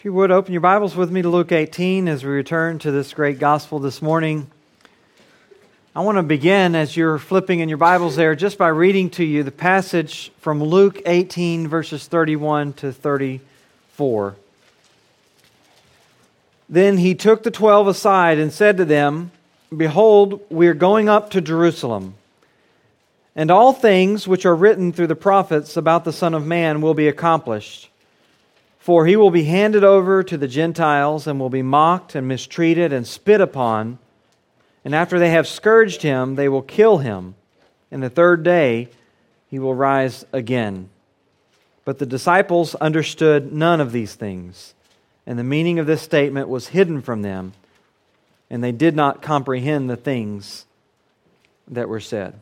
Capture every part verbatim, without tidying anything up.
If you would, open your Bibles with me to Luke eighteen as we return to this great gospel this morning. I want to begin, as you're flipping in your Bibles there, just by reading to you the passage from Luke eighteen, verses thirty-one to thirty-four. Then he took the twelve aside and said to them, "Behold, we are going up to Jerusalem, and all things which are written through the prophets about the Son of Man will be accomplished. For he will be handed over to the Gentiles and will be mocked and mistreated and spit upon. And after they have scourged him, they will kill him. And the third day he will rise again." But the disciples understood none of these things. And the meaning of this statement was hidden from them. And they did not comprehend the things that were said.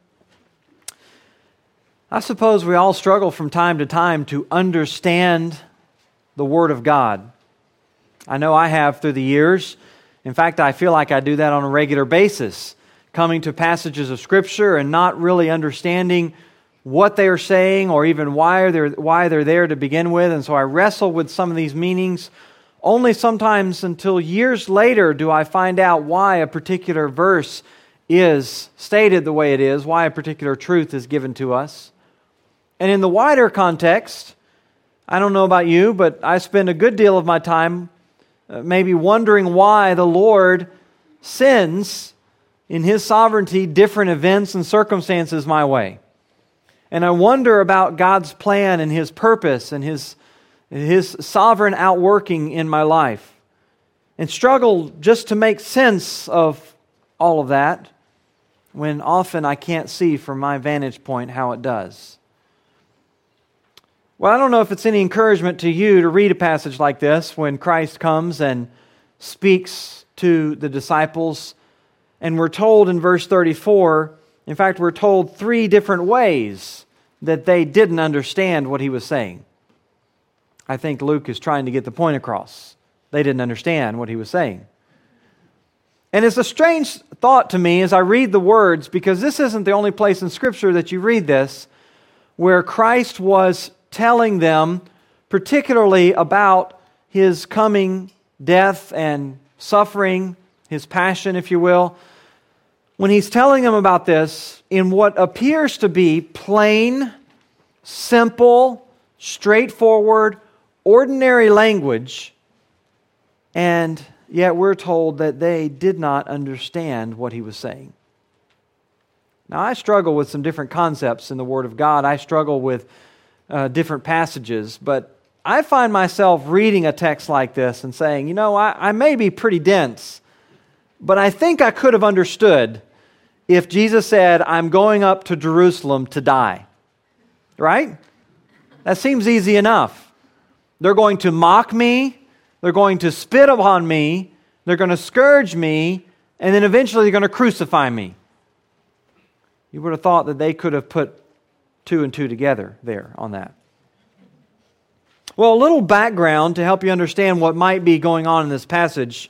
I suppose we all struggle from time to time to understand the Word of God. I know I have through the years. In fact, I feel like I do that on a regular basis, coming to passages of Scripture and not really understanding what they are saying or even why they're, why they're there to begin with. And so I wrestle with some of these meanings. Only sometimes until years later do I find out why a particular verse is stated the way it is, why a particular truth is given to us. And in the wider context, I don't know about you, but I spend a good deal of my time uh, maybe wondering why the Lord sends in His sovereignty different events and circumstances my way. And I wonder about God's plan and His purpose and His, His sovereign outworking in my life. And struggle just to make sense of all of that when often I can't see from my vantage point how it does. Well, I don't know if it's any encouragement to you to read a passage like this when Christ comes and speaks to the disciples. And we're told in verse thirty-four, in fact, we're told three different ways that they didn't understand what He was saying. I think Luke is trying to get the point across. They didn't understand what He was saying. And it's a strange thought to me as I read the words, because this isn't the only place in Scripture that you read this, where Christ was telling them particularly about His coming death and suffering, His passion, if you will. When He's telling them about this in what appears to be plain, simple, straightforward, ordinary language, and yet we're told that they did not understand what He was saying. Now, I struggle with some different concepts in the Word of God. I struggle with Uh, different passages, but I find myself reading a text like this and saying, you know, I, I may be pretty dense, but I think I could have understood if Jesus said, "I'm going up to Jerusalem to die." Right? That seems easy enough. They're going to mock me, they're going to spit upon me, they're going to scourge me, and then eventually they're going to crucify me. You would have thought that they could have put two and two together there on that. Well, a little background to help you understand what might be going on in this passage.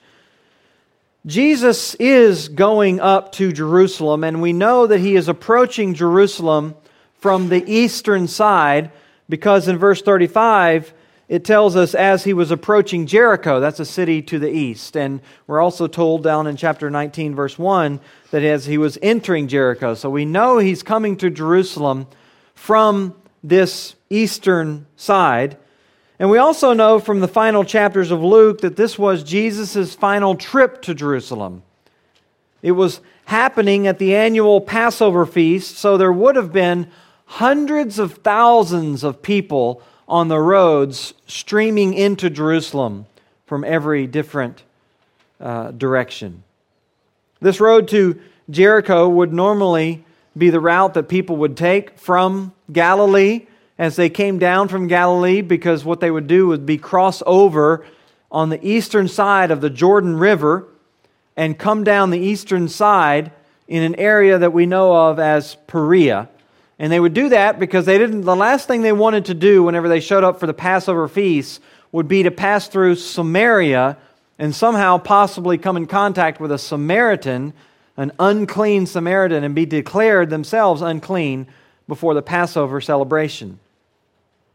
Jesus is going up to Jerusalem, and we know that He is approaching Jerusalem from the eastern side, because in verse thirty-five, it tells us as He was approaching Jericho. That's a city to the east. And we're also told down in chapter nineteen, verse one, that as He was entering Jericho. So we know He's coming to Jerusalem from this eastern side. And we also know from the final chapters of Luke that this was Jesus' final trip to Jerusalem. It was happening at the annual Passover feast, so there would have been hundreds of thousands of people on the roads streaming into Jerusalem from every different uh, direction. This road to Jericho would normally be the route that people would take from Galilee as they came down from Galilee, because what they would do would be cross over on the eastern side of the Jordan River and come down the eastern side in an area that we know of as Perea. And they would do that because they didn't. The last thing they wanted to do whenever they showed up for the Passover feast would be to pass through Samaria and somehow possibly come in contact with a Samaritan, an unclean Samaritan, and be declared themselves unclean before the Passover celebration.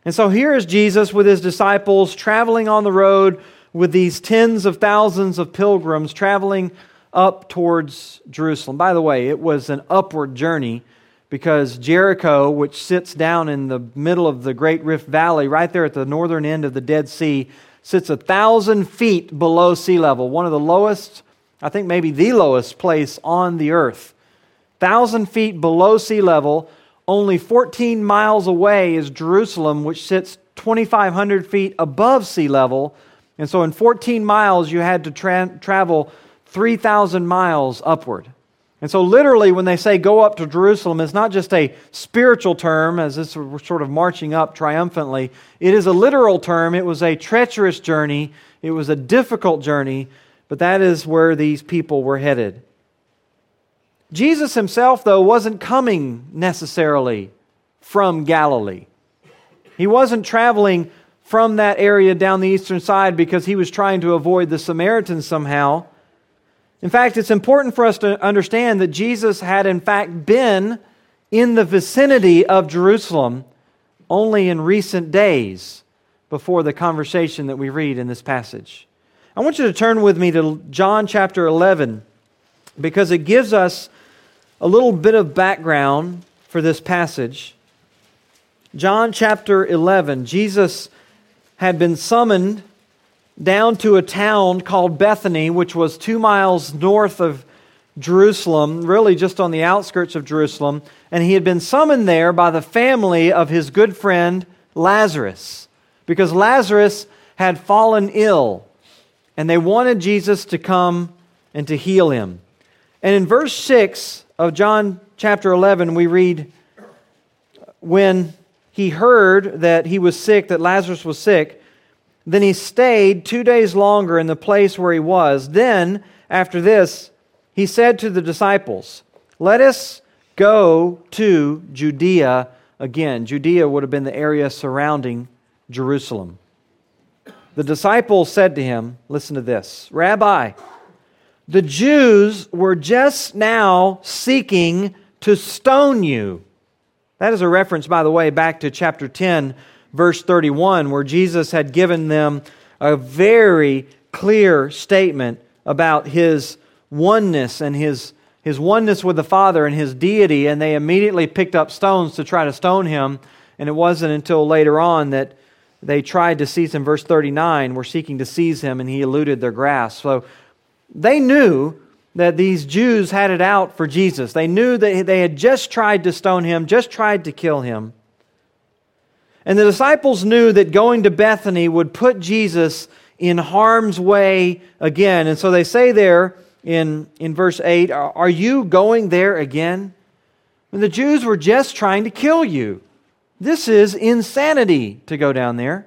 And so here is Jesus with his disciples traveling on the road with these tens of thousands of pilgrims traveling up towards Jerusalem. By the way, it was an upward journey because Jericho, which sits down in the middle of the Great Rift Valley, right there at the northern end of the Dead Sea, sits a thousand feet below sea level, one of the lowest, I think maybe the lowest place on the earth. Thousand feet below sea level. Only fourteen miles away is Jerusalem, which sits twenty-five hundred feet above sea level. And so in fourteen miles, you had to tra- travel three thousand miles upward. And so literally when they say go up to Jerusalem, it's not just a spiritual term, as this we're sort of marching up triumphantly. It is a literal term. It was a treacherous journey. It was a difficult journey. But that is where these people were headed. Jesus himself, though, wasn't coming necessarily from Galilee. He wasn't traveling from that area down the eastern side because he was trying to avoid the Samaritans somehow. In fact, it's important for us to understand that Jesus had in fact been in the vicinity of Jerusalem only in recent days before the conversation that we read in this passage. I want you to turn with me to John chapter eleven because it gives us a little bit of background for this passage. John chapter eleven, Jesus had been summoned down to a town called Bethany, which was two miles north of Jerusalem, really just on the outskirts of Jerusalem. And he had been summoned there by the family of his good friend Lazarus, because Lazarus had fallen ill, and they wanted Jesus to come and to heal him. And in verse six of John chapter eleven, we read, when he heard that he was sick, that Lazarus was sick, then he stayed two days longer in the place where he was. Then, after this, he said to the disciples, let us go to Judea again. Judea would have been the area surrounding Jerusalem. The disciples said to him, listen to this, Rabbi, the Jews were just now seeking to stone you. That is a reference, by the way, back to chapter ten, verse thirty-one, where Jesus had given them a very clear statement about His oneness and His, his oneness with the Father and His deity, and they immediately picked up stones to try to stone Him. And it wasn't until later on that they tried to seize Him. Verse thirty-nine, were seeking to seize Him, and He eluded their grasp. So they knew that these Jews had it out for Jesus. They knew that they had just tried to stone Him, just tried to kill Him. And the disciples knew that going to Bethany would put Jesus in harm's way again. And so they say there in, in verse eight, are you going there again? When the Jews were just trying to kill you. This is insanity to go down there.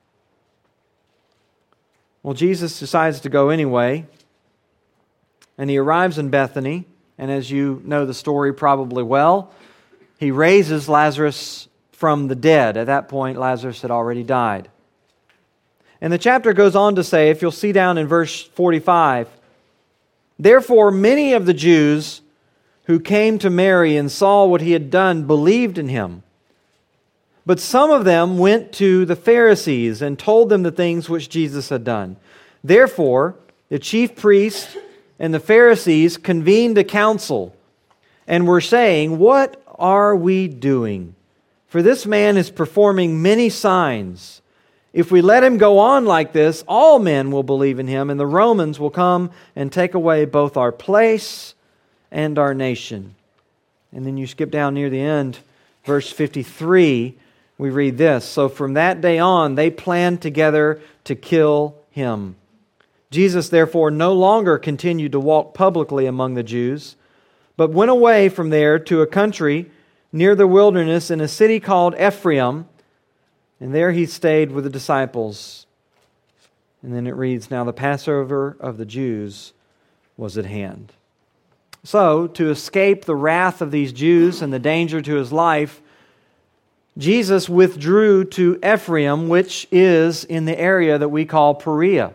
Well, Jesus decides to go anyway. And he arrives in Bethany. And as you know the story probably well, he raises Lazarus from the dead. At that point, Lazarus had already died. And the chapter goes on to say, if you'll see down in verse forty-five, therefore many of the Jews who came to Mary and saw what he had done believed in him. But some of them went to the Pharisees and told them the things which Jesus had done. Therefore, the chief priests and the Pharisees convened a council and were saying, what are we doing? For this man is performing many signs. If we let him go on like this, all men will believe in him, and the Romans will come and take away both our place and our nation. And then you skip down near the end, verse fifty-three, we read this. So from that day on, they planned together to kill him. Jesus, therefore, no longer continued to walk publicly among the Jews, but went away from there to a country near the wilderness in a city called Ephraim, and there he stayed with the disciples. And then it reads, now the Passover of the Jews was at hand. So, to escape the wrath of these Jews and the danger to his life, Jesus withdrew to Ephraim, which is in the area that we call Perea.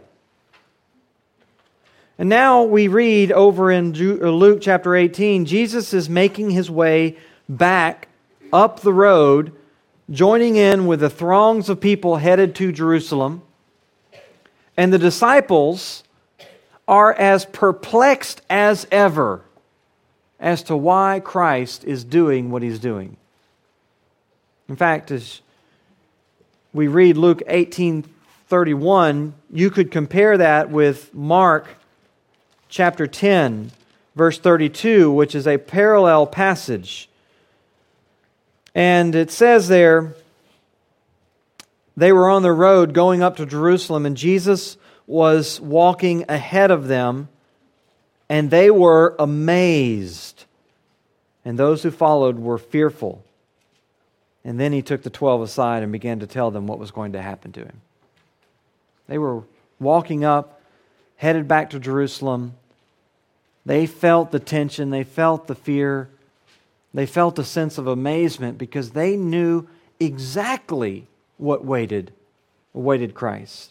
And now we read over in Luke chapter eighteen, Jesus is making his way back up the road joining in with the throngs of people headed to Jerusalem. And the disciples are as perplexed as ever as to why Christ is doing what He's doing. In fact, as we read Luke eighteen thirty-one, you could compare that with Mark chapter ten, verse thirty-two, which is a parallel passage. And it says there, they were on the road going up to Jerusalem, and Jesus was walking ahead of them, and they were amazed. And those who followed were fearful. And then He took the twelve aside and began to tell them what was going to happen to Him. They were walking up, headed back to Jerusalem. They felt the tension, they felt the fear, they felt a sense of amazement because they knew exactly what waited, awaited Christ.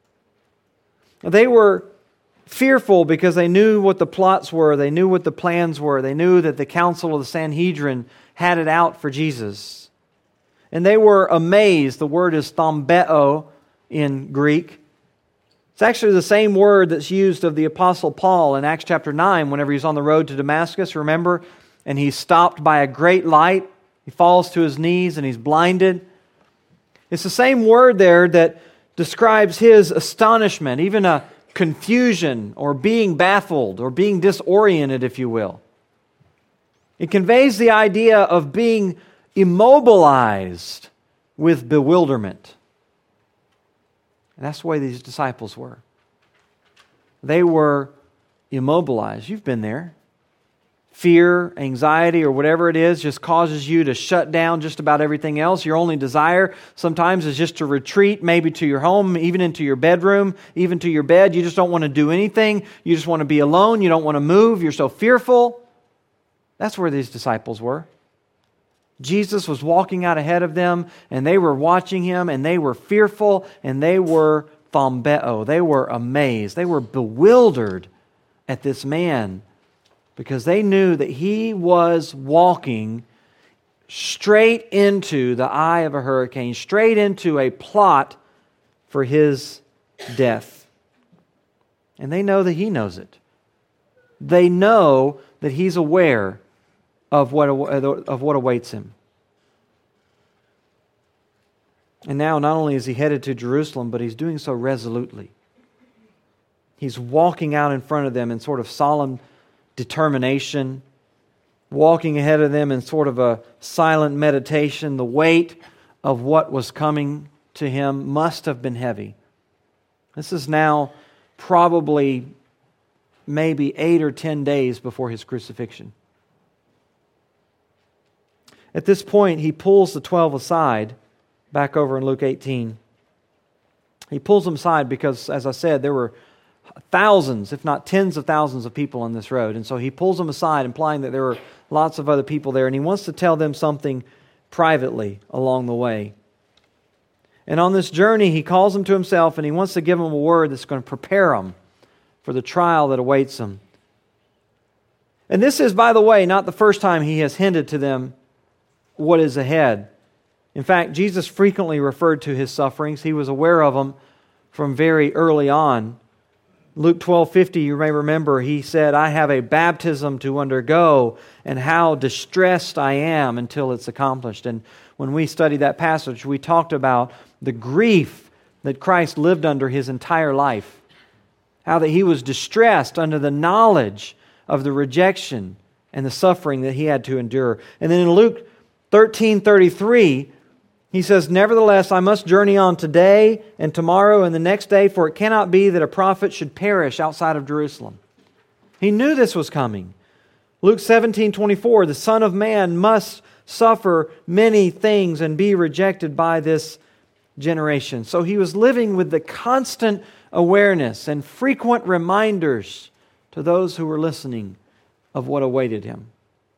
They were fearful because they knew what the plots were, they knew what the plans were, they knew that the council of the Sanhedrin had it out for Jesus. And they were amazed. The word is thambeo in Greek. It's actually the same word that's used of the Apostle Paul in Acts chapter nine whenever he's on the road to Damascus, remember? And he's stopped by a great light. He falls to his knees and he's blinded. It's the same word there that describes his astonishment, even a confusion or being baffled or being disoriented, if you will. It conveys the idea of being immobilized with bewilderment. And that's the way these disciples were. They were immobilized. You've been there. Fear, anxiety, or whatever it is just causes you to shut down just about everything else. Your only desire sometimes is just to retreat, maybe to your home, even into your bedroom, even to your bed. You just don't want to do anything. You just want to be alone. You don't want to move. You're so fearful. That's where these disciples were. Jesus was walking out ahead of them, and they were watching Him, and they were fearful, and they were thambeo. They were amazed. They were bewildered at this man because they knew that He was walking straight into the eye of a hurricane, straight into a plot for His death. And they know that He knows it. They know that He's aware of what, of what awaits Him. And now not only is He headed to Jerusalem, but He's doing so resolutely. He's walking out in front of them in sort of solemn determination, walking ahead of them in sort of a silent meditation. The weight of what was coming to Him must have been heavy. This is now probably maybe eight or ten days before His crucifixion. At this point, He pulls the twelve aside, back over in Luke eighteen. He pulls them aside because, as I said, there were thousands, if not tens of thousands of people on this road. And so He pulls them aside, implying that there were lots of other people there. And He wants to tell them something privately along the way. And on this journey, He calls them to Himself, and He wants to give them a word that's going to prepare them for the trial that awaits them. And this is, by the way, not the first time He has hinted to them what is ahead. In fact, Jesus frequently referred to His sufferings. He was aware of them from very early on. Luke twelve fifty, you may remember, He said, I have a baptism to undergo, and how distressed I am until it's accomplished. And when we studied that passage, we talked about the grief that Christ lived under His entire life. How that He was distressed under the knowledge of the rejection and the suffering that He had to endure. And then in Luke thirteen thirty-three, He says, nevertheless, I must journey on today and tomorrow and the next day, for it cannot be that a prophet should perish outside of Jerusalem. He knew this was coming. Luke seventeen twenty-four, the Son of Man must suffer many things and be rejected by this generation. So He was living with the constant awareness and frequent reminders to those who were listening of what awaited Him.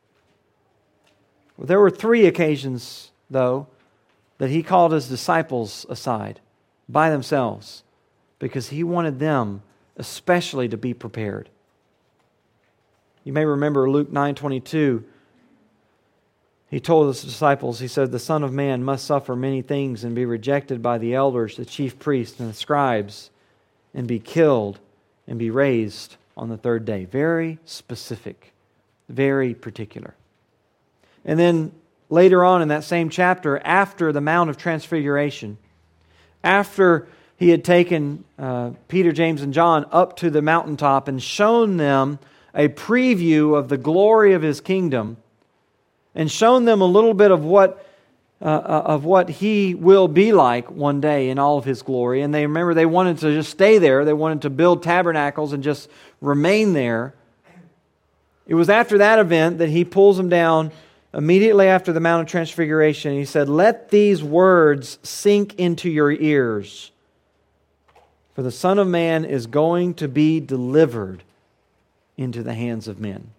There were three occasions, though, that He called His disciples aside by themselves because He wanted them especially to be prepared. You may remember Luke nine twenty-two. He told his disciples, he said, the Son of Man must suffer many things and be rejected by the elders, the chief priests, and the scribes, and be killed and be raised on the third day. Very specific, very particular. And then later on in that same chapter, after the Mount of Transfiguration, after he had taken uh, Peter, James, and John up to the mountaintop and shown them a preview of the glory of His kingdom, and shown them a little bit of what uh, of what He will be like one day in all of His glory. And they remember they wanted to just stay there. They wanted to build tabernacles and just remain there. It was after that event that He pulls them down immediately after the Mount of Transfiguration. He said, let these words sink into your ears. For the Son of Man is going to be delivered into the hands of men.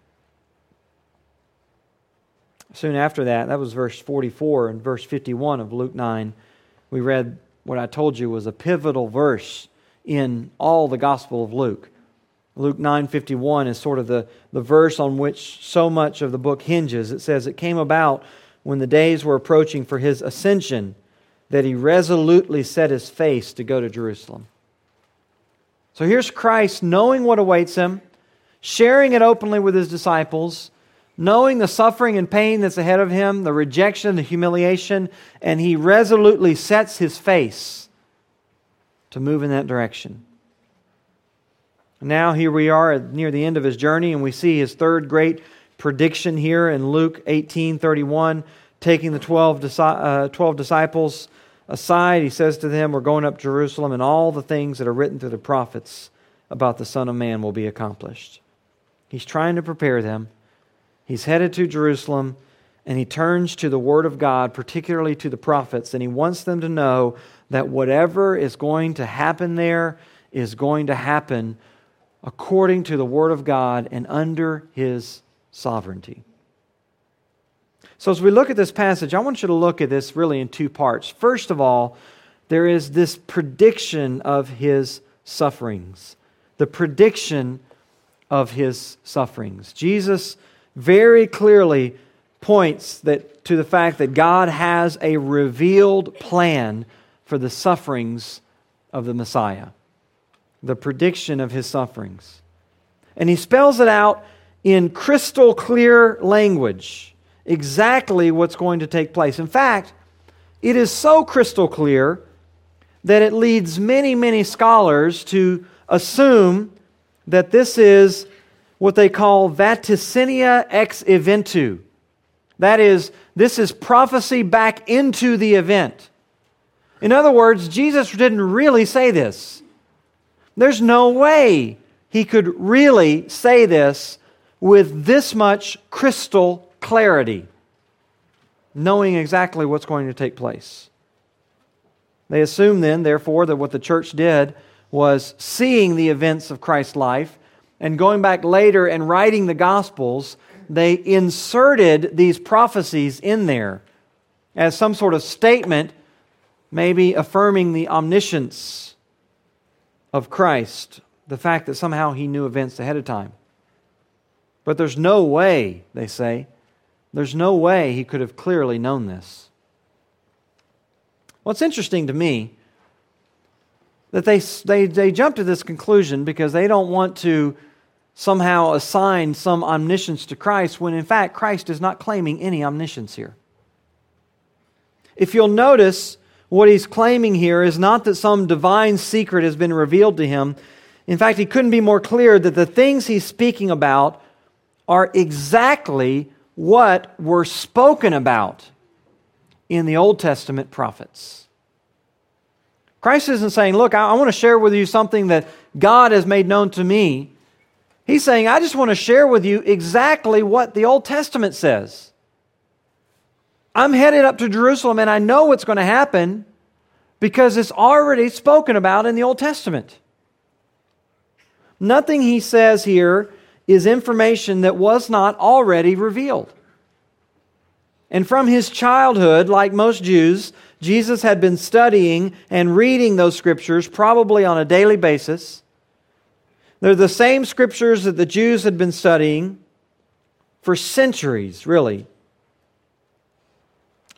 Soon after that, that was verse forty-four and verse fifty-one of Luke nine, we read what I told you was a pivotal verse in all the Gospel of Luke. Luke nine fifty-one is sort of the, the verse on which so much of the book hinges. It says, it came about when the days were approaching for His ascension that He resolutely set His face to go to Jerusalem. So here's Christ knowing what awaits Him, sharing it openly with His disciples, knowing the suffering and pain that's ahead of Him, the rejection, the humiliation, and He resolutely sets His face to move in that direction. Now here we are near the end of His journey, and we see His third great prediction here in Luke eighteen thirty-one, taking the twelve, uh, twelve disciples aside. He says to them, we're going up to Jerusalem, and all the things that are written through the prophets about the Son of Man will be accomplished. He's trying to prepare them. He's headed to Jerusalem, and He turns to the Word of God, particularly to the prophets, and He wants them to know that whatever is going to happen there is going to happen according to the Word of God and under His sovereignty. So as we look at this passage, I want you to look at this really in two parts. First of all, there is this prediction of His sufferings. The prediction of His sufferings. Jesus very clearly points that to the fact that God has a revealed plan for the sufferings of the Messiah. The prediction of His sufferings. And He spells it out in crystal clear language, exactly what's going to take place. In fact, it is so crystal clear that it leads many, many scholars to assume that this is what they call vaticinia ex eventu. That is, this is prophecy back into the event. In other words, Jesus didn't really say this. There's no way He could really say this with this much crystal clarity, knowing exactly what's going to take place. They assume then, therefore, that what the church did was seeing the events of Christ's life and going back later and writing the Gospels, they inserted these prophecies in there as some sort of statement, maybe affirming the omniscience of Christ, the fact that somehow He knew events ahead of time. But there's no way, they say, there's no way He could have clearly known this. What's interesting to me, that they, they, they jump to this conclusion because they don't want to somehow assign some omniscience to Christ when in fact Christ is not claiming any omniscience here. If you'll notice, what He's claiming here is not that some divine secret has been revealed to Him. In fact, He couldn't be more clear that the things He's speaking about are exactly what were spoken about in the Old Testament prophets. Christ isn't saying, look, I, I want to share with you something that God has made known to me. He's saying, I just want to share with you exactly what the Old Testament says. I'm headed up to Jerusalem and I know what's going to happen because it's already spoken about in the Old Testament. Nothing He says here is information that was not already revealed. And from His childhood, like most Jews, Jesus had been studying and reading those Scriptures probably on a daily basis. They're the same Scriptures that the Jews had been studying for centuries, really.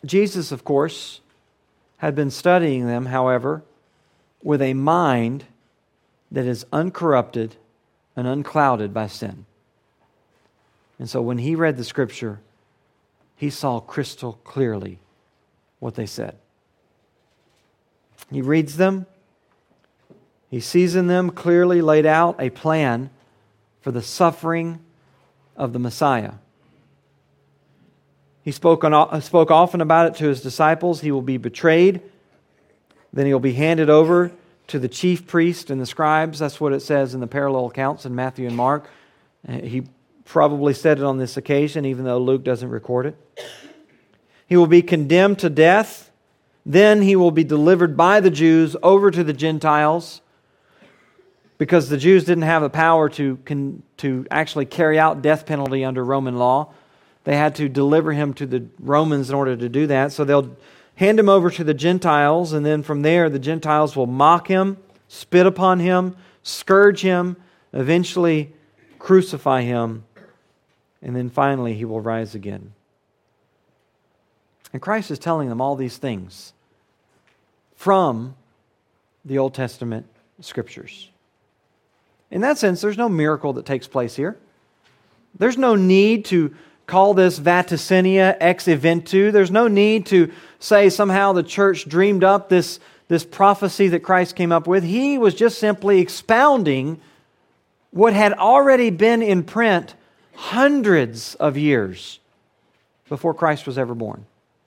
Jesus, of course, had been studying them, however, with a mind that is uncorrupted and unclouded by sin. And so when he read the Scripture, he saw crystal clearly what they said. He reads them. He sees in them clearly laid out a plan for the suffering of the Messiah. He spoke, on, spoke often about it to his disciples. He will be betrayed. Then he'll be handed over to the chief priest and the scribes. That's what it says in the parallel accounts in Matthew and Mark. He probably said it on this occasion, even though Luke doesn't record it. He will be condemned to death. Then he will be delivered by the Jews over to the Gentiles, because the Jews didn't have the power to, to actually carry out death penalty under Roman law. They had to deliver him to the Romans in order to do that. So they'll hand him over to the Gentiles, and then from there the Gentiles will mock him, spit upon him, scourge him, eventually crucify him, and then finally he will rise again. And Christ is telling them all these things from the Old Testament Scriptures. In that sense, there's no miracle that takes place here. There's no need to call this vaticinium ex eventu. There's no need to say somehow the church dreamed up this, this prophecy that Christ came up with. He was just simply expounding what had already been in print hundreds of years before Christ was ever born.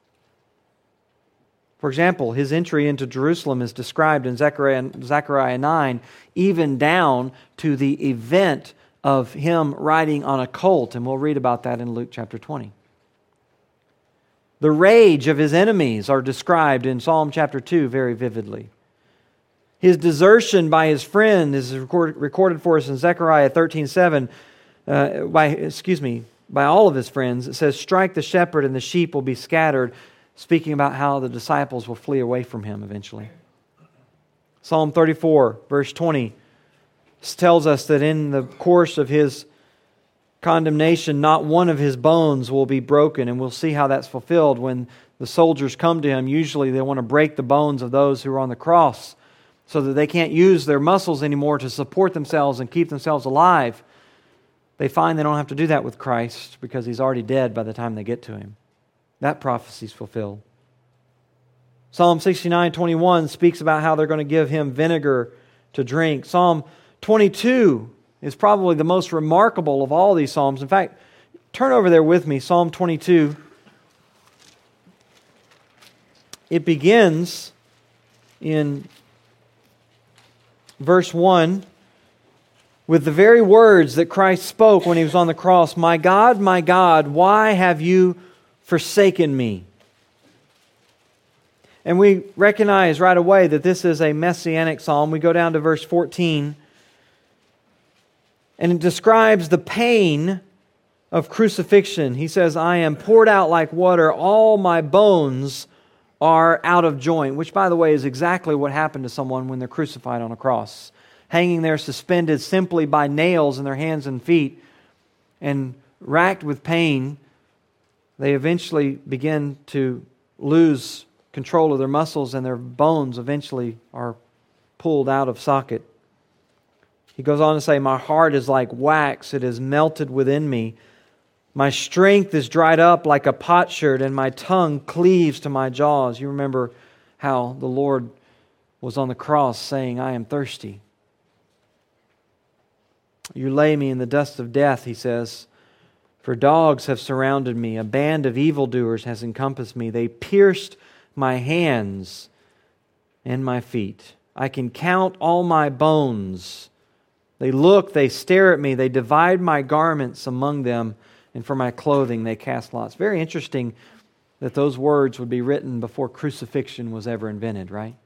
For example, his entry into Jerusalem is described in Zechariah, Zechariah nine, even down to the event of him riding on a colt, and we'll read about that in Luke chapter twenty. The rage of his enemies are described in Psalm chapter two very vividly. His desertion by his friend is record, recorded for us in Zechariah thirteen seven. Uh, by excuse me, by all of his friends. It says, "Strike the shepherd, and the sheep will be scattered," speaking about how the disciples will flee away from him eventually. Psalm thirty-four, verse twenty, tells us that in the course of his condemnation, not one of his bones will be broken. And we'll see how that's fulfilled when the soldiers come to him. Usually they want to break the bones of those who are on the cross so that they can't use their muscles anymore to support themselves and keep themselves alive. They find they don't have to do that with Christ because he's already dead by the time they get to him. That prophecy is fulfilled. Psalm sixty-nine twenty-one speaks about how they're going to give him vinegar to drink. Psalm twenty-two is probably the most remarkable of all these psalms. In fact, turn over there with me, Psalm twenty-two. It begins in verse one with the very words that Christ spoke when he was on the cross. "My God, my God, why have you forsaken me?" And we recognize right away that this is a messianic psalm. We go down to verse fourteen, and it describes the pain of crucifixion. He says, "I am poured out like water, all my bones are out of joint," which, by the way, is exactly what happened to someone when they're crucified on a cross. Hanging there suspended simply by nails in their hands and feet and racked with pain, they eventually begin to lose control of their muscles, and their bones eventually are pulled out of socket. He goes on to say, "My heart is like wax, it is melted within me. My strength is dried up like a potsherd, and my tongue cleaves to my jaws." You remember how the Lord was on the cross saying, "I am thirsty." "You lay me in the dust of death," he says, "for dogs have surrounded me. A band of evildoers has encompassed me. They pierced my hands and my feet. I can count all my bones. They look, they stare at me. They divide my garments among them, and for my clothing they cast lots." Very interesting that those words would be written before crucifixion was ever invented, right?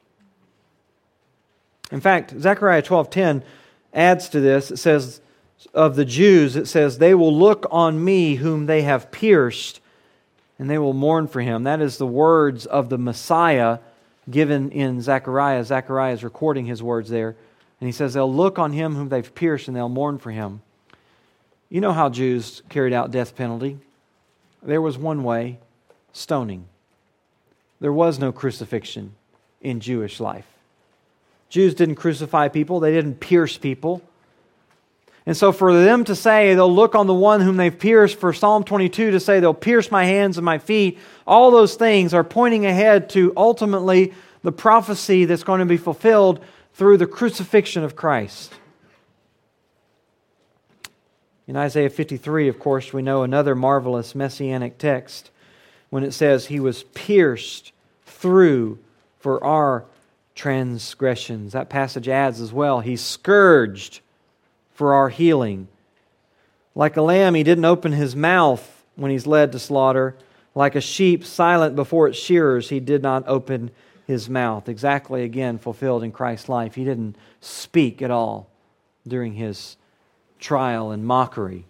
In fact, Zechariah twelve ten adds to this. It says, of the Jews, it says, "They will look on me whom they have pierced, and they will mourn for him." That is the words of the Messiah given in Zechariah. Zechariah is recording his words there. And he says, they'll look on him whom they've pierced, and they'll mourn for him. You know how Jews carried out death penalty. There was one way, stoning. there was no crucifixion in Jewish life. Jews didn't crucify people. They didn't pierce people. And so for them to say they'll look on the one whom they've pierced, for Psalm twenty-two to say they'll pierce my hands and my feet, all those things are pointing ahead to ultimately the prophecy that's going to be fulfilled through the crucifixion of Christ. In Isaiah fifty-three, of course, we know another marvelous messianic text when it says, He was pierced through for our transgressions. That passage adds as well, He's scourged for our healing. Like a lamb, He didn't open His mouth when He's led to slaughter. Like a sheep silent before its shearers, He did not open His mouth. Exactly, again, fulfilled in Christ's life. He didn't speak at all during His trial and mockery.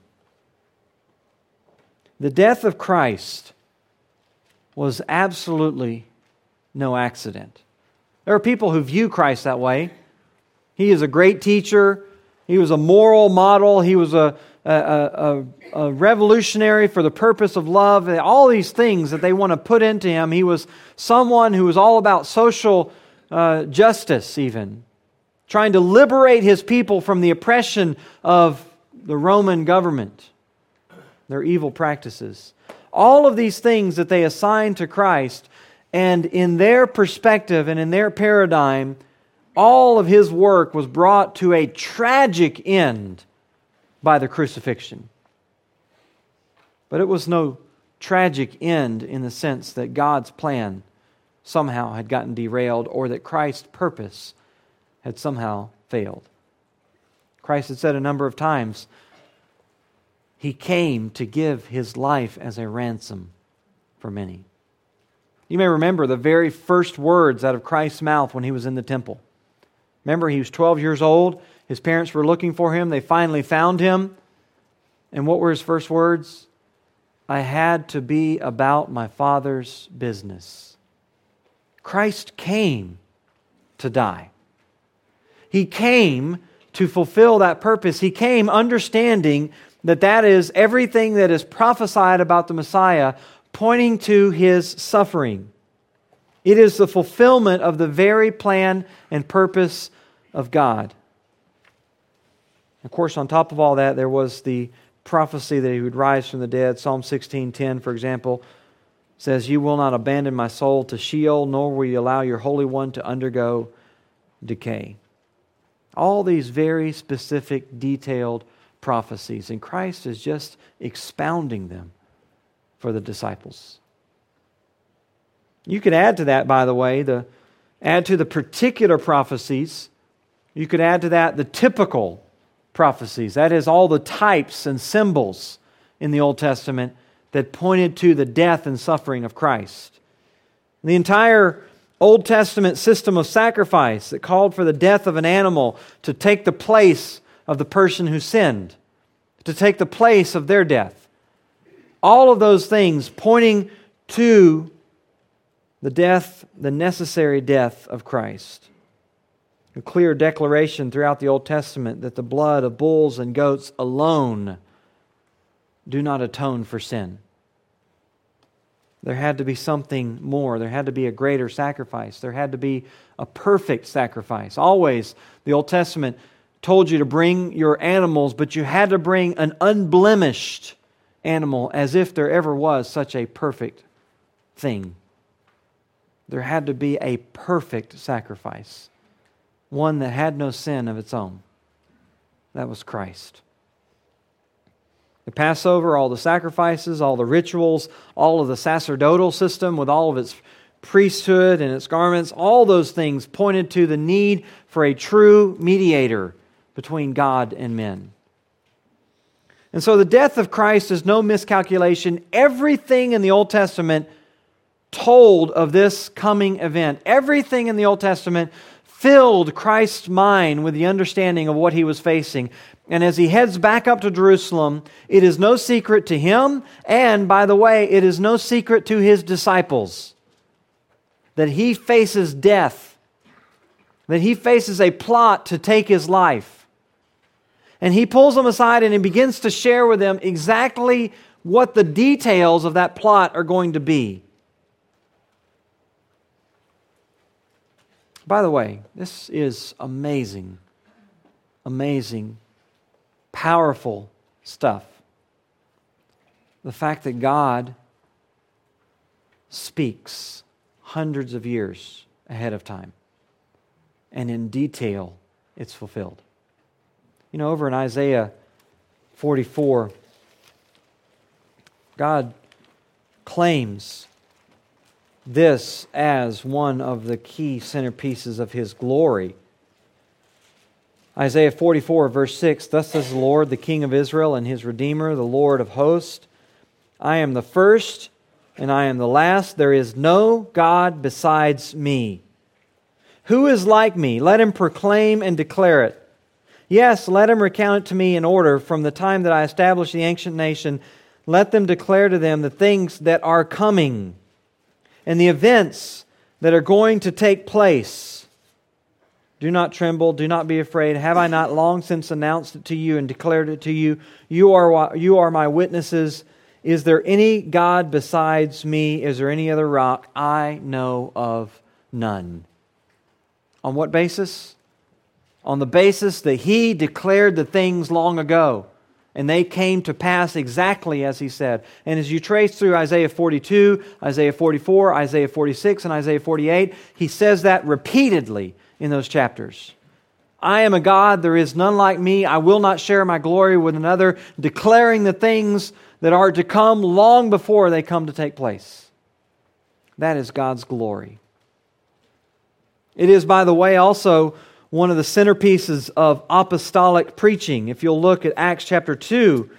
The death of Christ was absolutely no accident. There are people who view Christ that way. He is a great teacher. He was a moral model. He was a, a, a, a revolutionary for the purpose of love. All these things that they want to put into Him. He was someone who was all about social uh, justice even. Trying to liberate His people from the oppression of the Roman government. Their evil practices. All of these things that they assign to Christ, and in their perspective and in their paradigm, all of His work was brought to a tragic end by the crucifixion. But it was no tragic end in the sense that God's plan somehow had gotten derailed or that Christ's purpose had somehow failed. Christ had said a number of times, He came to give His life as a ransom for many. You may remember the very first words out of Christ's mouth when He was in the temple. Remember, He was twelve years old. His parents were looking for Him. They finally found Him. And what were His first words? I had to be about my Father's business. Christ came to die. He came to fulfill that purpose. He came understanding that that is everything that is prophesied about the Messiah, pointing to His suffering. It is the fulfillment of the very plan and purpose of God. Of course, on top of all that, there was the prophecy that He would rise from the dead. Psalm sixteen ten, for example, says, You will not abandon my soul to Sheol, nor will you allow your Holy One to undergo decay. All these very specific, detailed prophecies, and Christ is just expounding them for the disciples. You could add to that, by the way, the add to the particular prophecies, you could add to that the typical prophecies. That is, all the types and symbols in the Old Testament that pointed to the death and suffering of Christ. The entire Old Testament system of sacrifice that called for the death of an animal to take the place of the person who sinned, to take the place of their death. All of those things pointing to the death, the necessary death of Christ. A clear declaration throughout the Old Testament that the blood of bulls and goats alone do not atone for sin. There had to be something more. There had to be a greater sacrifice. There had to be a perfect sacrifice. Always, the Old Testament told you to bring your animals, but you had to bring an unblemished animal, as if there ever was such a perfect thing. There had to be a perfect sacrifice, one that had no sin of its own. That was Christ. The Passover, all the sacrifices, all the rituals, all of the sacerdotal system with all of its priesthood and its garments, all those things pointed to the need for a true mediator between God and men. And so the death of Christ is no miscalculation. Everything in the Old Testament told of this coming event. Everything in the Old Testament filled Christ's mind with the understanding of what He was facing. And as He heads back up to Jerusalem, it is no secret to Him, and by the way, it is no secret to His disciples, that He faces death, that He faces a plot to take His life. And He pulls them aside and He begins to share with them exactly what the details of that plot are going to be. By the way, this is amazing, amazing, powerful stuff. The fact that God speaks hundreds of years ahead of time, and in detail it's fulfilled. You know, over in Isaiah forty-four, God claims this as one of the key centerpieces of His glory. Isaiah forty-four, verse six, "Thus says the Lord, the King of Israel and His Redeemer, the Lord of hosts, I am the first and I am the last. There is no God besides me. Who is like me? Let him proclaim and declare it. Yes, let him recount it to me in order. From the time that I established the ancient nation, let them declare to them the things that are coming and the events that are going to take place. Do not tremble, do not be afraid. Have I not long since announced it to you and declared it to you? You are, you are my witnesses. Is there any God besides me? Is there any other rock? I know of none." On what basis? On the basis that He declared the things long ago, and they came to pass exactly as He said. And as you trace through Isaiah forty-two, Isaiah forty-four, Isaiah forty-six, and Isaiah forty-eight, He says that repeatedly in those chapters. I am a God, there is none like me. I will not share my glory with another, declaring the things that are to come long before they come to take place. That is God's glory. It is, by the way, also one of the centerpieces of apostolic preaching. If you'll look at Acts chapter two,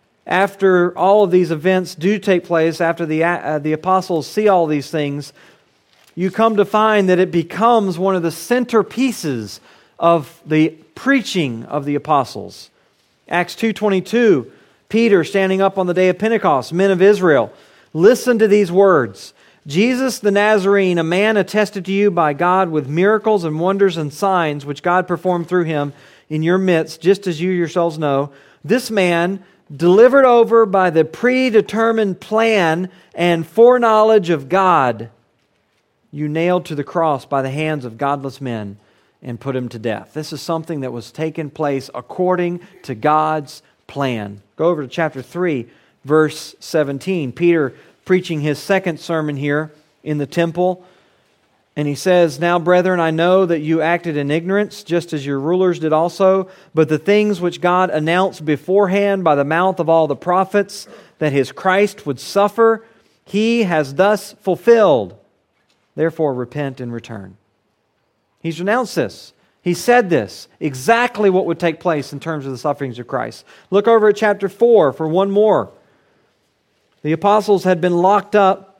after all of these events do take place, after the, uh, the apostles see all these things, you come to find that it becomes one of the centerpieces of the preaching of the apostles. Acts two twenty-two, Peter standing up on the day of Pentecost, "Men of Israel, listen to these words. Jesus the Nazarene, a man attested to you by God with miracles and wonders and signs which God performed through Him in your midst, just as you yourselves know. This man, delivered over by the predetermined plan and foreknowledge of God, you nailed to the cross by the hands of godless men and put Him to death." This is something that was taking place according to God's plan. Go over to chapter three, verse seventeen. Peter preaching his second sermon here in the temple. And he says, "Now, brethren, I know that you acted in ignorance, just as your rulers did also. But the things which God announced beforehand by the mouth of all the prophets, that His Christ would suffer, He has thus fulfilled. Therefore, repent and return." He's announced this. He said this, exactly what would take place in terms of the sufferings of Christ. Look over at chapter four for one more. The apostles had been locked up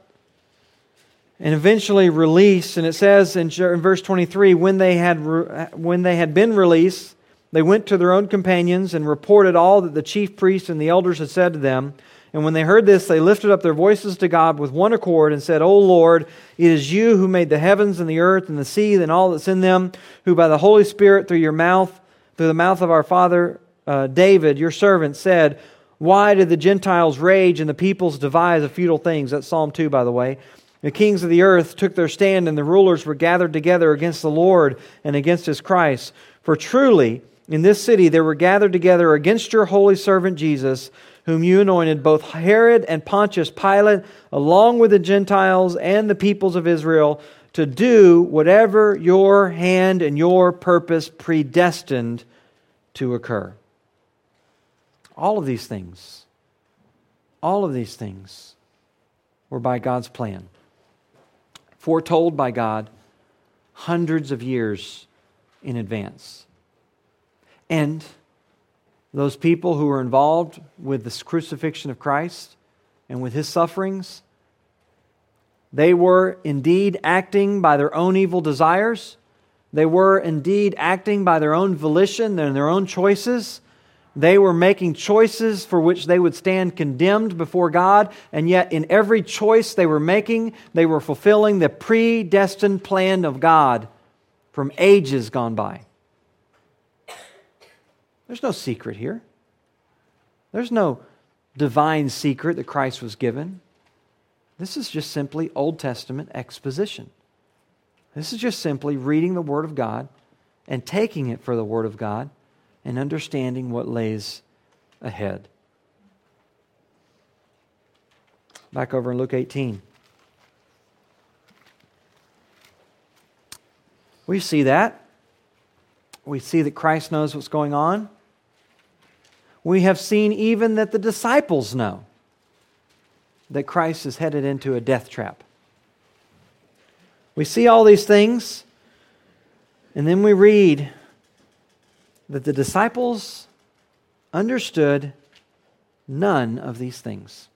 and eventually released. And it says in verse twenty-three, when they had when they had been released, they went to their own companions and reported all that the chief priests and the elders had said to them. And when they heard this, they lifted up their voices to God with one accord and said, "O Lord, it is you who made the heavens and the earth and the sea and all that's in them, who by the Holy Spirit through your mouth, through the mouth of our father uh, David, your servant, said, why did the Gentiles rage and the peoples devise of futile things?" That's Psalm two, by the way. "The kings of the earth took their stand, and the rulers were gathered together against the Lord and against His Christ. For truly, in this city they were gathered together against your holy servant Jesus, whom you anointed, both Herod and Pontius Pilate, along with the Gentiles and the peoples of Israel, to do whatever your hand and your purpose predestined to occur." All of these things, all of these things were by God's plan, foretold by God hundreds of years in advance. And those people who were involved with the crucifixion of Christ and with His sufferings, they were indeed acting by their own evil desires. They were indeed acting by their own volition and their own choices. They were making choices for which they would stand condemned before God, and yet in every choice they were making, they were fulfilling the predestined plan of God from ages gone by. There's no secret here. There's no divine secret that Christ was given. This is just simply Old Testament exposition. This is just simply reading the Word of God and taking it for the Word of God and understanding what lays ahead. Back over in Luke eighteen. We see that. We see that Christ knows what's going on. We have seen even that the disciples know that Christ is headed into a death trap. We see all these things, and then we read that the disciples understood none of these things.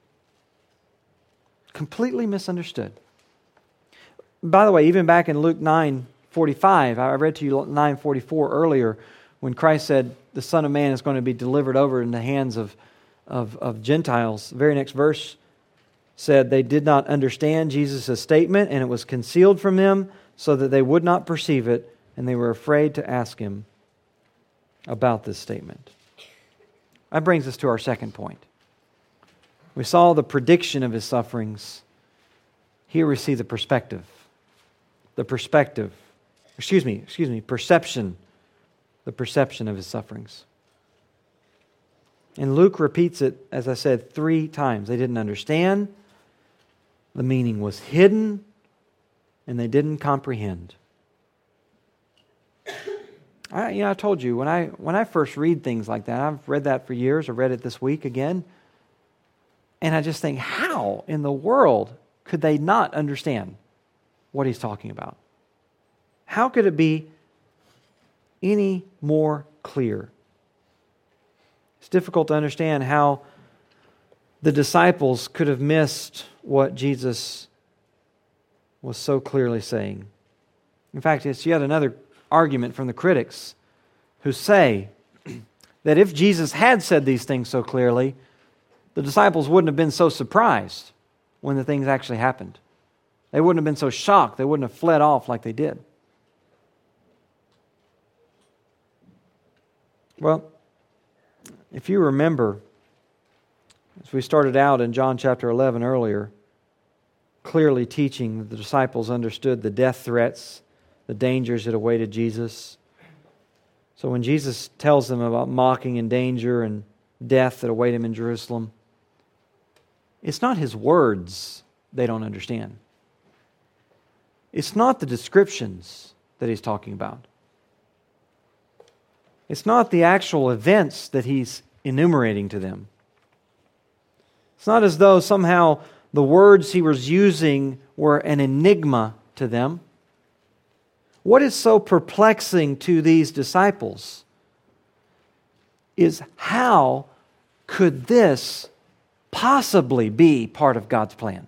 Completely misunderstood. By the way, even back in Luke nine forty-five, I read to you nine forty-four earlier, when Christ said the Son of Man is going to be delivered over in the hands of, of, of Gentiles. The very next verse said they did not understand Jesus' statement, and it was concealed from them so that they would not perceive it, and they were afraid to ask Him about this statement. That brings us to our second point. We saw the prediction of His sufferings. Here we see the perspective. The perspective. Excuse me, excuse me, perception. The perception of His sufferings. And Luke repeats it, as I said, three times. They didn't understand. The meaning was hidden, and they didn't comprehend. I, you know, I told you, when I when I first read things like that, I've read that for years. I read it this week again. And I just think, how in the world could they not understand what he's talking about? How could it be any more clear? It's difficult to understand how the disciples could have missed what Jesus was so clearly saying. In fact, it's yet another argument from the critics who say that if Jesus had said these things so clearly, the disciples wouldn't have been so surprised when the things actually happened. They wouldn't have been so shocked. They wouldn't have fled off like they did. Well, if you remember, as we started out in John chapter eleven earlier, clearly teaching that the disciples understood the death threats, the dangers that awaited Jesus. So when Jesus tells them about mocking and danger and death that await Him in Jerusalem, it's not His words they don't understand. It's not the descriptions that He's talking about. It's not the actual events that He's enumerating to them. It's not as though somehow the words He was using were an enigma to them. What is so perplexing to these disciples is how could this possibly be part of God's plan?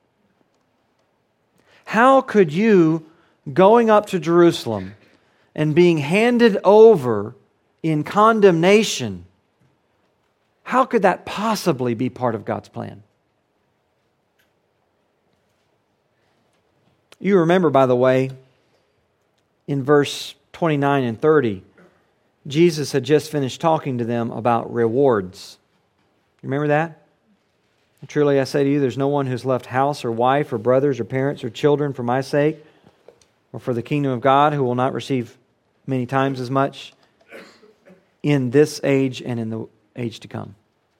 How could you, going up to Jerusalem and being handed over in condemnation, how could that possibly be part of God's plan? You remember, by the way, in verse twenty-nine and thirty, Jesus had just finished talking to them about rewards. You remember that? Truly I say to you, there's no one who's left house or wife or brothers or parents or children for my sake or for the kingdom of God who will not receive many times as much in this age and in the age to come.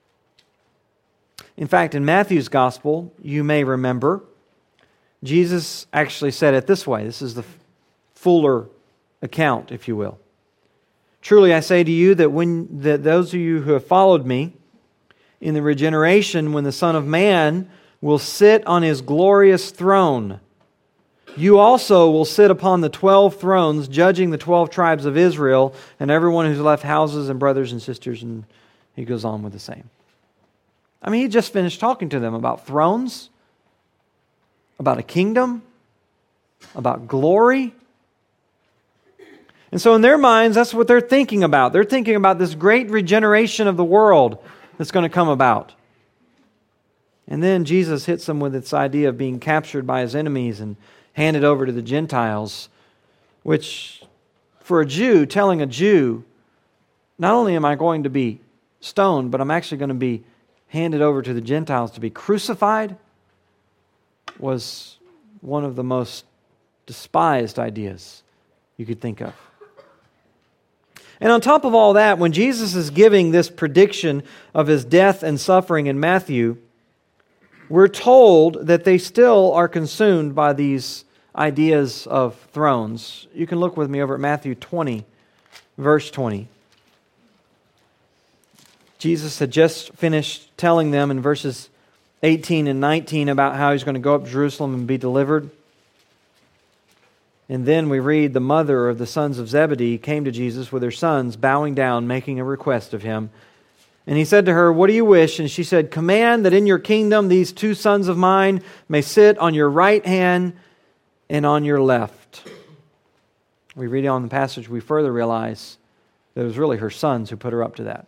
In fact, in Matthew's gospel, you may remember, Jesus actually said it this way. This is the fuller account, if you will. Truly I say to you that when that those of you who have followed me in the regeneration, when the Son of Man will sit on His glorious throne, you also will sit upon the twelve thrones, judging the twelve tribes of Israel, and everyone who's left houses and brothers and sisters, and he goes on with the same. I mean, he just finished talking to them about thrones, about a kingdom, about glory. And so in their minds, that's what they're thinking about. They're thinking about this great regeneration of the world that's going to come about. And then Jesus hits them with this idea of being captured by His enemies and handed over to the Gentiles, which for a Jew, telling a Jew, not only am I going to be stoned, but I'm actually going to be handed over to the Gentiles to be crucified, was one of the most despised ideas you could think of. And on top of all that, when Jesus is giving this prediction of His death and suffering in Matthew, we're told that they still are consumed by these ideas of thrones. You can look with me over at Matthew twenty, verse twenty. Jesus had just finished telling them in verses eighteen and nineteen about how He's going to go up to Jerusalem and be delivered. And then we read, the mother of the sons of Zebedee came to Jesus with her sons, bowing down, making a request of Him. And He said to her, "What do you wish?" And she said, "Command that in your kingdom these two sons of mine may sit on your right hand and on your left." We read on the passage, we further realize that it was really her sons who put her up to that.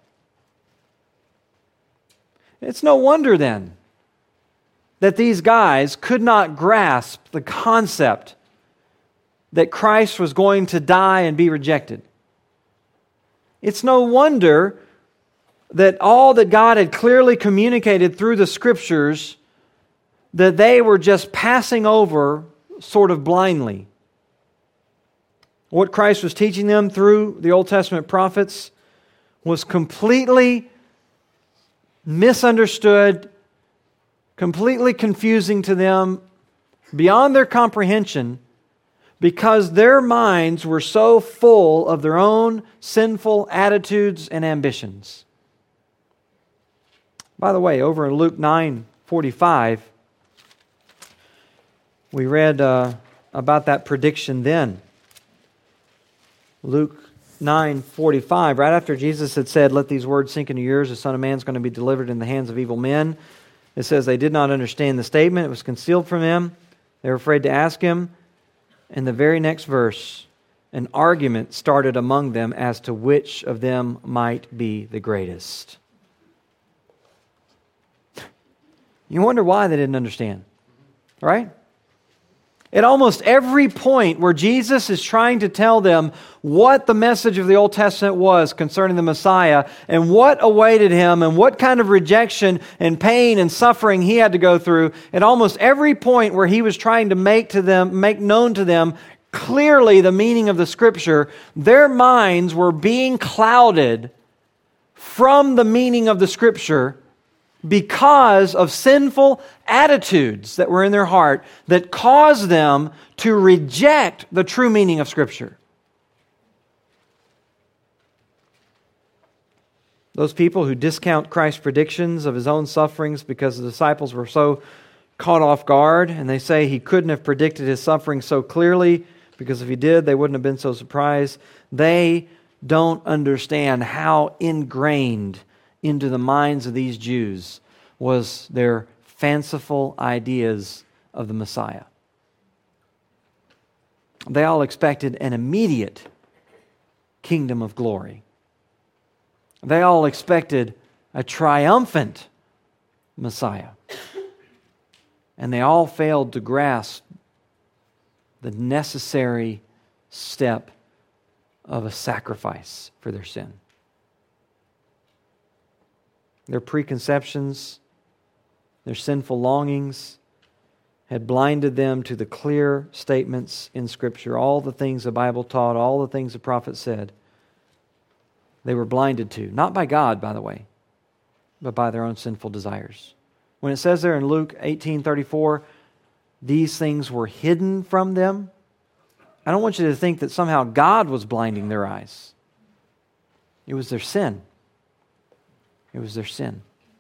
It's no wonder then that these guys could not grasp the concept that Christ was going to die and be rejected. It's no wonder that all that God had clearly communicated through the Scriptures, that they were just passing over sort of blindly. What Christ was teaching them through the Old Testament prophets was completely misunderstood, completely confusing to them, beyond their comprehension, because their minds were so full of their own sinful attitudes and ambitions. By the way, over in Luke nine forty-five, we read uh, about that prediction then. Luke nine forty-five, right after Jesus had said, "Let these words sink into your ears, the Son of Man is going to be delivered in the hands of evil men." It says they did not understand the statement. It was concealed from them. They were afraid to ask Him. In the very next verse, an argument started among them as to which of them might be the greatest. You wonder why they didn't understand, right? At almost every point where Jesus is trying to tell them what the message of the Old Testament was concerning the Messiah and what awaited Him and what kind of rejection and pain and suffering He had to go through, at almost every point where He was trying to make to them, make known to them clearly the meaning of the Scripture, their minds were being clouded from the meaning of the Scripture because of sinful attitudes that were in their heart that caused them to reject the true meaning of Scripture. Those people who discount Christ's predictions of His own sufferings because the disciples were so caught off guard, and they say He couldn't have predicted His suffering so clearly because if He did, they wouldn't have been so surprised. They don't understand how ingrained into the minds of these Jews was their fanciful ideas of the Messiah. They all expected an immediate kingdom of glory. They all expected a triumphant Messiah. And they all failed to grasp the necessary step of a sacrifice for their sin. Their preconceptions, their sinful longings had blinded them to the clear statements in Scripture. All the things the Bible taught, all the things the prophets said, they were blinded to. Not by God, by the way, but by their own sinful desires. When it says there in Luke eighteen thirty-four, these things were hidden from them, I don't want you to think that somehow God was blinding their eyes. It was their sin. It was their sin.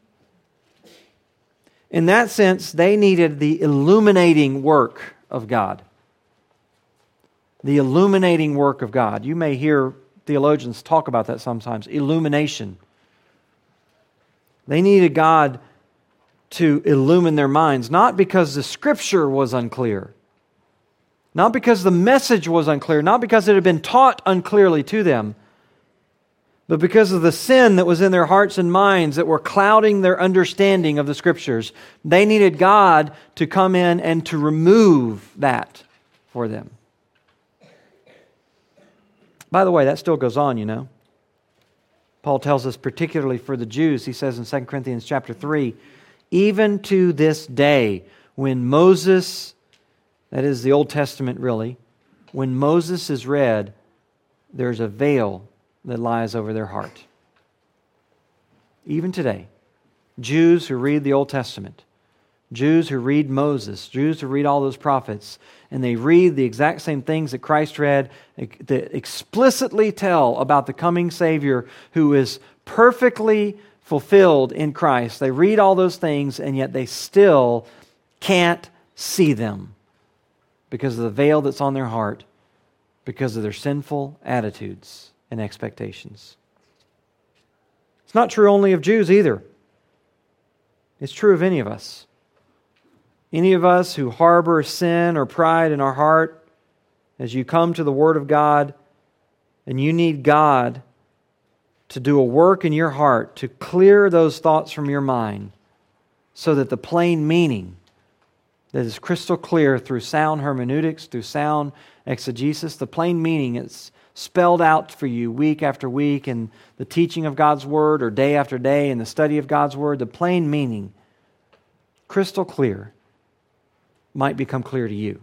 In that sense, they needed the illuminating work of God. The illuminating work of God. You may hear theologians talk about that sometimes. Illumination. They needed God to illumine their minds, not because the Scripture was unclear, not because the message was unclear, not because it had been taught unclearly to them, but because of the sin that was in their hearts and minds that were clouding their understanding of the Scriptures. They needed God to come in and to remove that for them. By the way, that still goes on, you know. Paul tells us particularly for the Jews, he says in Second Corinthians chapter three, even to this day, when Moses that is the Old Testament really, when Moses is read, there's a veil that lies over their heart. Even today, Jews who read the Old Testament, Jews who read Moses, Jews who read all those prophets, and they read the exact same things that Christ read, that explicitly tell about the coming Savior who is perfectly fulfilled in Christ. They read all those things, and yet they still can't see them because of the veil that's on their heart, because of their sinful attitudes and expectations. It's not true only of Jews either. It's true of any of us. Any of us who harbor sin or pride in our heart, as you come to the Word of God and you need God to do a work in your heart to clear those thoughts from your mind so that the plain meaning that is crystal clear through sound hermeneutics, through sound exegesis, the plain meaning is spelled out for you week after week in the teaching of God's Word or day after day in the study of God's Word, the plain meaning, crystal clear, might become clear to you.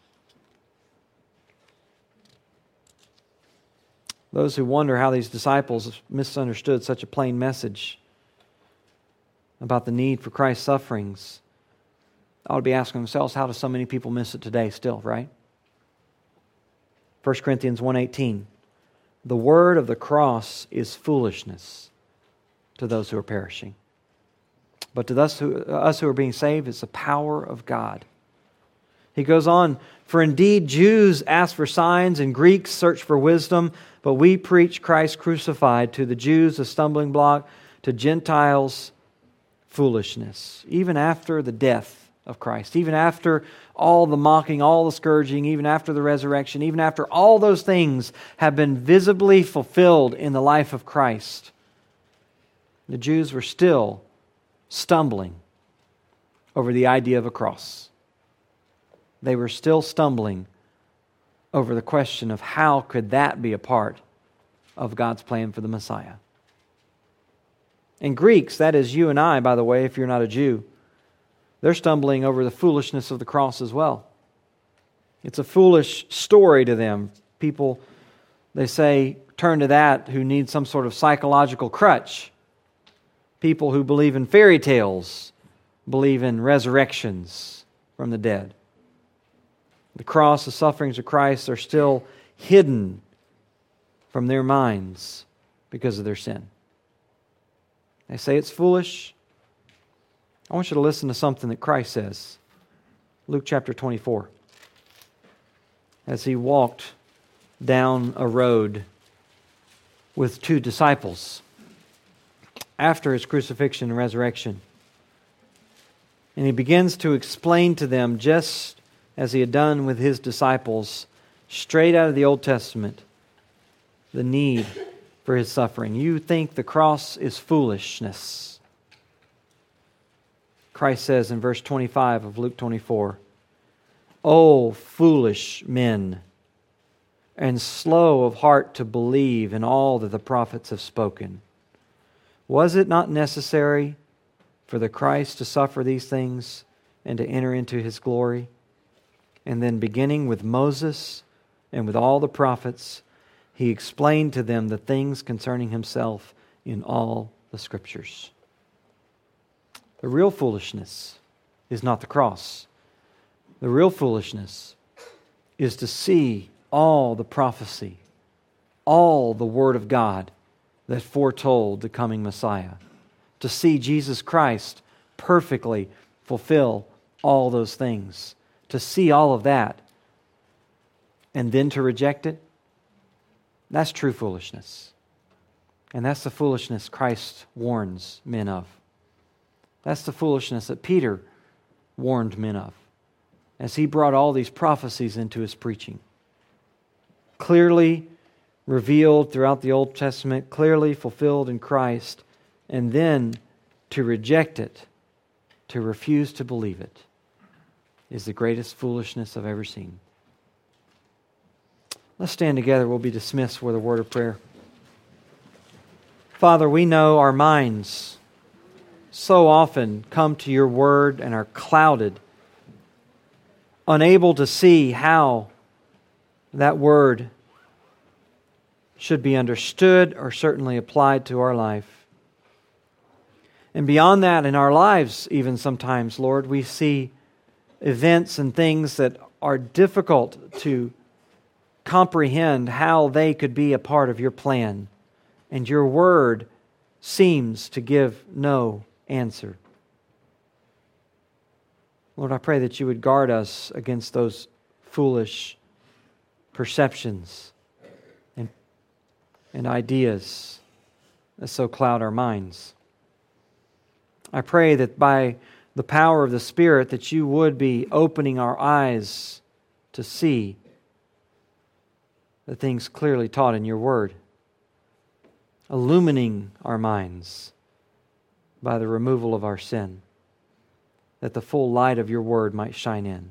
Those who wonder how these disciples misunderstood such a plain message about the need for Christ's sufferings ought to be asking themselves, how do so many people miss it today still, right? First Corinthians one eighteen, the word of the cross is foolishness to those who are perishing. But to us who, us who are being saved, it's the power of God. He goes on, for indeed Jews ask for signs and Greeks search for wisdom, but we preach Christ crucified, to the Jews a stumbling block, to Gentiles foolishness. Even after the death of Christ, even after all the mocking, all the scourging, even after the resurrection, even after all those things have been visibly fulfilled in the life of Christ, the Jews were still stumbling over the idea of a cross. They were still stumbling over the question of how could that be a part of God's plan for the Messiah. And Greeks, that is you and I, by the way, if you're not a Jew, they're stumbling over the foolishness of the cross as well. It's a foolish story to them. People, they say, turn to that who need some sort of psychological crutch. People who believe in fairy tales believe in resurrections from the dead. The cross, the sufferings of Christ are still hidden from their minds because of their sin. They say it's foolish. I want you to listen to something that Christ says. Luke chapter twenty-four. As he walked down a road with two disciples after his crucifixion and resurrection. And he begins to explain to them, just as he had done with his disciples, straight out of the Old Testament, the need for his suffering. You think the cross is foolishness. Christ says in verse twenty-five of Luke twenty-four, O foolish men, and slow of heart to believe in all that the prophets have spoken. Was it not necessary for the Christ to suffer these things and to enter into His glory? And then beginning with Moses and with all the prophets, He explained to them the things concerning Himself in all the Scriptures. The real foolishness is not the cross. The real foolishness is to see all the prophecy, all the Word of God that foretold the coming Messiah. To see Jesus Christ perfectly fulfill all those things. To see all of that and then to reject it, that's true foolishness. And that's the foolishness Christ warns men of. That's the foolishness that Peter warned men of as he brought all these prophecies into his preaching. Clearly revealed throughout the Old Testament, clearly fulfilled in Christ, and then to reject it, to refuse to believe it, is the greatest foolishness I've ever seen. Let's stand together. We'll be dismissed with a word of prayer. Father, we know our minds so often come to your word and are clouded unable to see how that word should be understood or certainly applied to our life. And beyond that, in our lives, even sometimes, Lord, we see events and things that are difficult to comprehend how they could be a part of your plan. And your word seems to give no answer. Lord, I pray that you would guard us against those foolish perceptions and, and ideas that so cloud our minds. I pray that by the power of the Spirit that you would be opening our eyes to see the things clearly taught in your word, illumining our minds by the removal of our sin, that the full light of your word might shine in.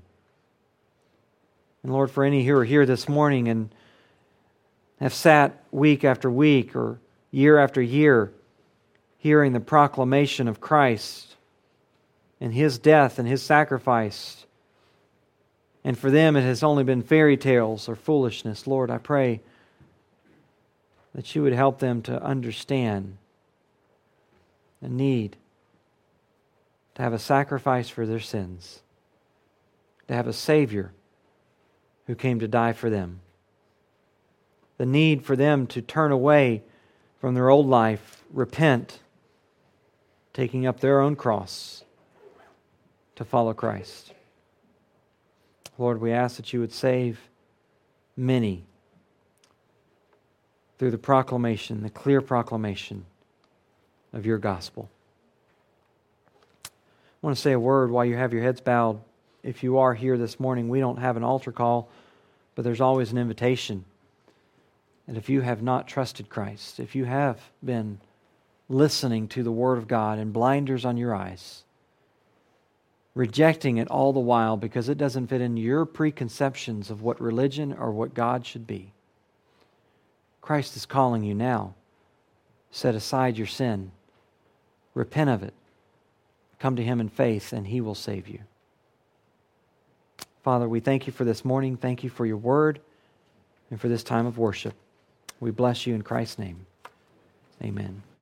And Lord, for any who are here this morning and have sat week after week or year after year hearing the proclamation of Christ and His death and His sacrifice, and for them it has only been fairy tales or foolishness, Lord, I pray that you would help them to understand the need to have a sacrifice for their sins, to have a Savior who came to die for them, the need for them to turn away from their old life, repent, taking up their own cross to follow Christ. Lord, we ask that you would save many through the proclamation, the clear proclamation of your gospel. I want to say a word while you have your heads bowed. If you are here this morning, we don't have an altar call, but there's always an invitation. And if you have not trusted Christ, if you have been listening to the Word of God and blinders on your eyes, rejecting it all the while because it doesn't fit in your preconceptions of what religion or what God should be, Christ is calling you now. Set aside your sin. Repent of it. Come to Him in faith and He will save you. Father, we thank you for this morning. Thank you for your word and for this time of worship. We bless you in Christ's name. Amen.